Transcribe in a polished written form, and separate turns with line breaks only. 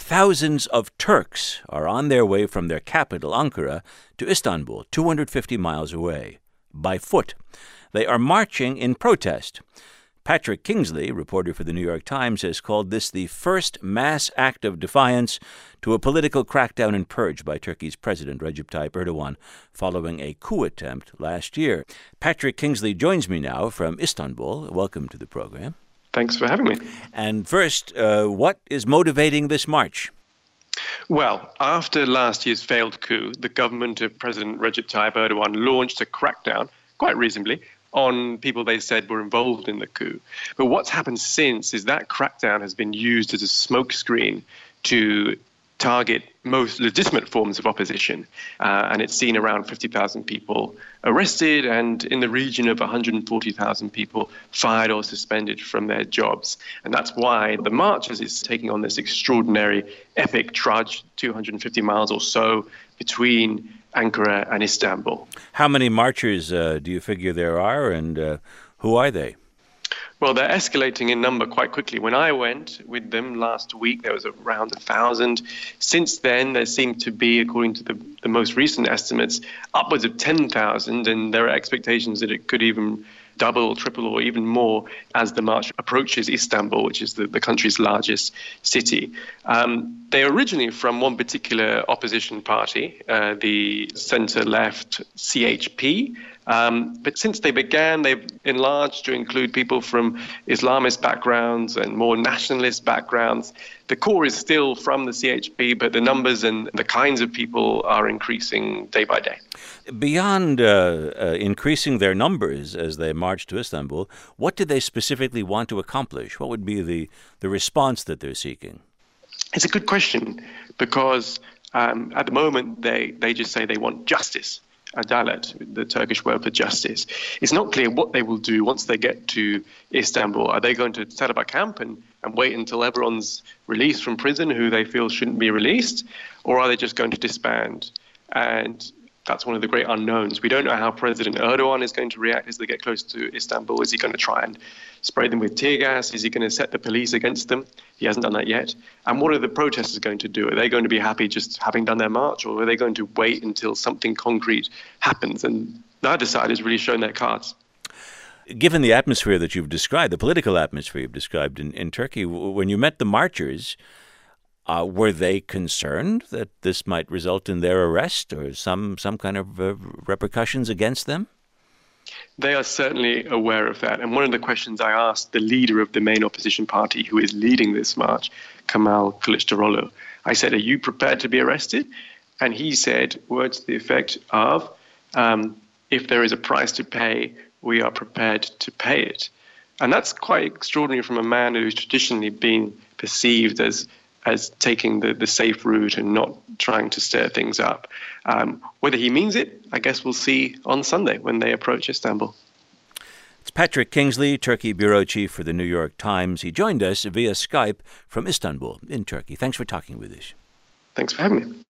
Thousands of Turks are on their way from their capital, Ankara, to Istanbul, 250 miles away, by foot. They are marching in protest. Patrick Kingsley, reporter for the New York Times, has called this the first mass act of defiance to a political crackdown and purge by Turkey's President Recep Tayyip Erdogan following a coup attempt last year. Patrick Kingsley joins me now from Istanbul. Welcome to the program.
Thanks for having me.
And first, what is motivating this march?
Well, after last year's failed coup, the government of President Recep Tayyip Erdogan launched a crackdown, quite reasonably, on people they said were involved in the coup. But what's happened since is that crackdown has been used as a smokescreen to target most legitimate forms of opposition. And it's seen around 50,000 people arrested and in the region of 140,000 people fired or suspended from their jobs. And that's why the marches is taking on this extraordinary epic trudge, 250 miles or so between Ankara and Istanbul.
How many marchers do you figure there are, and who are they?
Well, they're escalating in number quite quickly. When I went with them last week, there was around 1,000. Since then, there seem to be, according to the most recent estimates, upwards of 10,000, and there are expectations that it could even double, triple, or even more as the march approaches Istanbul, which is the country's largest city. They're originally from one particular opposition party, the centre-left CHP. But since they began, they've enlarged to include people from Islamist backgrounds and more nationalist backgrounds. The core is still from the CHP, but the numbers and the kinds of people are increasing day by day.
Beyond increasing their numbers as they march to Istanbul, what do they specifically want to accomplish? What would be the response that they're seeking?
It's a good question because at the moment they just say they want justice. Adalet, the Turkish word for justice. It's not clear what they will do once they get to Istanbul. Are they going to set up a camp and wait until everyone's released from prison who they feel shouldn't be released? Or are they just going to disband? And that's one of the great unknowns. We don't know how President Erdogan is going to react as they get close to Istanbul. Is he going to try and spray them with tear gas? Is he going to set the police against them? He hasn't done that yet. And what are the protesters going to do? Are they going to be happy just having done their march, or are they going to wait until something concrete happens? And neither side has really shown their cards.
Given the atmosphere that you've described, the political atmosphere you've described in Turkey, when you met the marchers, were they concerned that this might result in their arrest or some kind of repercussions against them?
They are certainly aware of that. And one of the questions I asked the leader of the main opposition party who is leading this march, Kemal Kılıçdaroğlu, I said, are you prepared to be arrested? And he said words to the effect of, if there is a price to pay, we are prepared to pay it. And that's quite extraordinary from a man who's traditionally been perceived as taking the safe route and not trying to stir things up. Whether he means it, I guess we'll see on Sunday when they approach Istanbul.
It's Patrick Kingsley, Turkey bureau chief for the New York Times. He joined us via Skype from Istanbul in Turkey. Thanks for talking with us.
Thanks for having me.